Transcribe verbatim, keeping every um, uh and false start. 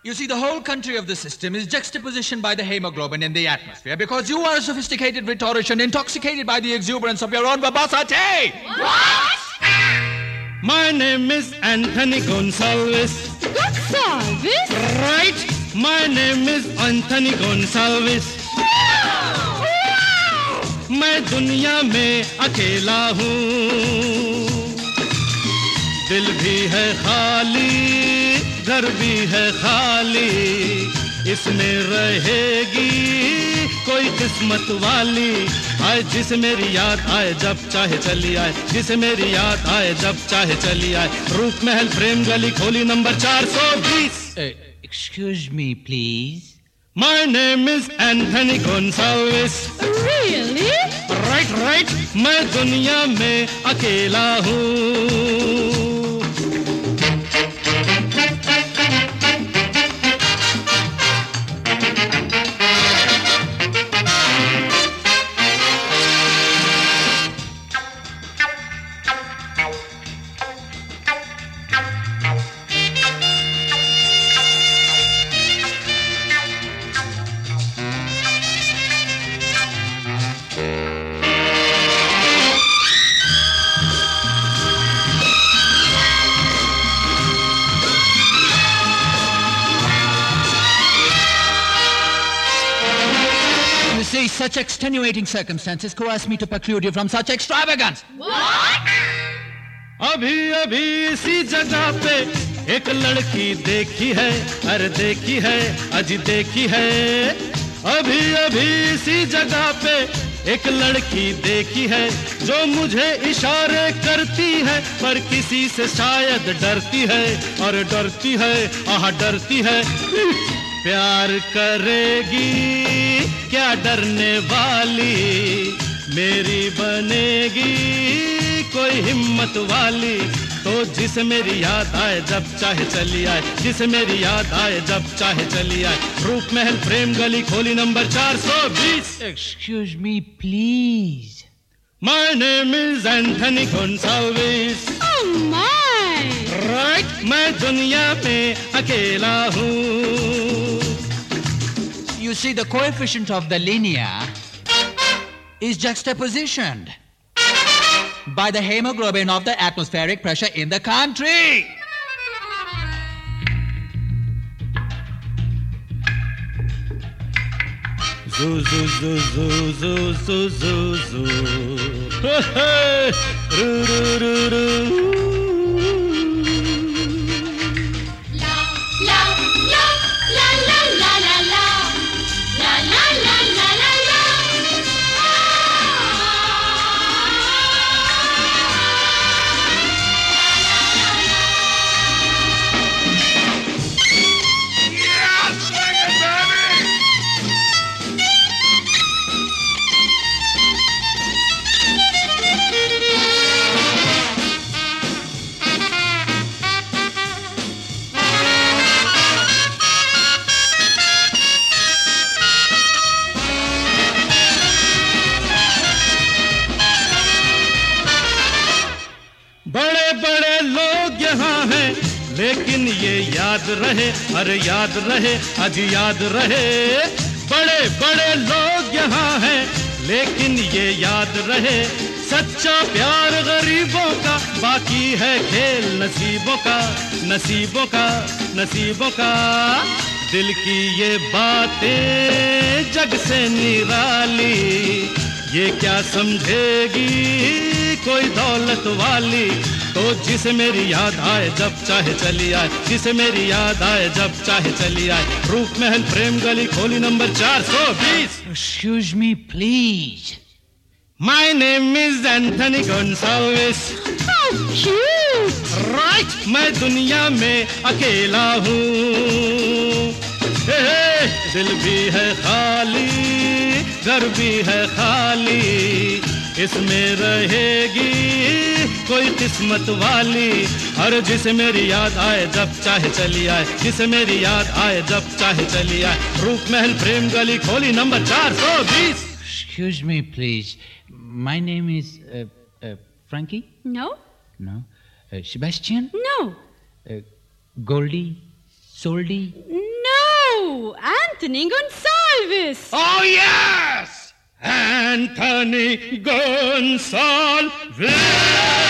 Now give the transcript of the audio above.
You see, the whole country of the system is juxtapositioned by the hemoglobin in the atmosphere because you are a sophisticated rhetorician intoxicated by the exuberance of your own verbosity. What? My name is Anthony Gonsalves. Gonsalves? Right. My name is Anthony Gonsalves. Wow! मैं दुनिया में अकेला हूँ, दिल भी है खाली, घर भी है खाली, इसमें रहेगी कोई किस्मत वाली, आए जिसे मेरी याद आए जब चाहे चली आए, जिसे मेरी याद आए जब चाहे चली आए, रूप महल प्रेम गली खोली नंबर चार सौ बीस. Excuse me, please. My name is Anthony Gonsalves. Really? Right, right. मैं दुनिया में अकेला हूँ. Such extenuating circumstances coerce me to preclude you from such extravagance. What? अभी अभी इसी जगह पे एक लड़की देखी है, अरे देखी है, अजी देखी है. अभी अभी इसी जगह पे एक लड़की देखी है जो मुझे इशारे करती है, पर किसी से शायद डरती है, और डरती है, आह डरती है. प्यार करेगी क्या डरने वाली, मेरी बनेगी कोई हिम्मत वाली, तो जिसे मेरी याद आए जब चाहे चली आए, जिसे मेरी याद आए जब चाहे चली आए, रूप महल प्रेम गली खोली नंबर चार सौ बीस. Excuse me, please. My name is Anthony Gonsalves. Oh my! Right, मैं दुनिया में अकेला हूँ. You see, the coefficient of the linear is juxtapositioned by the hemoglobin of the atmospheric pressure in the country. Zoo, zoo, zoo, zoo, zoo, zoo, zoo, zoo. Hey, hey. Roo, roo, roo, roo. लेकिन ये याद रहे, अरे याद रहे, आज याद रहे, बड़े बड़े लोग यहाँ हैं, लेकिन ये याद रहे, सच्चा प्यार गरीबों का, बाकी है खेल नसीबों का, नसीबों का, नसीबों का. दिल की ये बातें जग से निराली, ये क्या समझेगी कोई दौलत वाली, तो जिसे मेरी याद आए जब चाहे चली आए, जिसे मेरी याद आए जब चाहे चली आए, रूप महल प्रेम गली खोली नंबर चार सौ बीस. Excuse me, please. My name is Anthony Gonsalves. How cute! Right, मैं दुनिया में अकेला हूँ. हे हे, दिल भी है खाली, घर भी है खाली, इसमें रहेगी कोई किस्मत वाली, और जिसे मेरी याद आए जब चाहे चली आए, जिसे मेरी याद आए जब चाहे चली आए, रूप महल प्रेम गली खोली नंबर चार सौ बीस. Excuse me, please. My name is uh, uh, Frankie? No. No. Uh, Sebastian? No. Uh, Goldie? Soldy? Oh, Anthony Gonsalves. Oh, yes! Anthony Gonsalves.